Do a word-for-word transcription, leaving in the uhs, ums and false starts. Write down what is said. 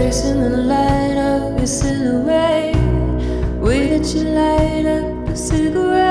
face in the light of your silhouette. Way that you light up a cigarette.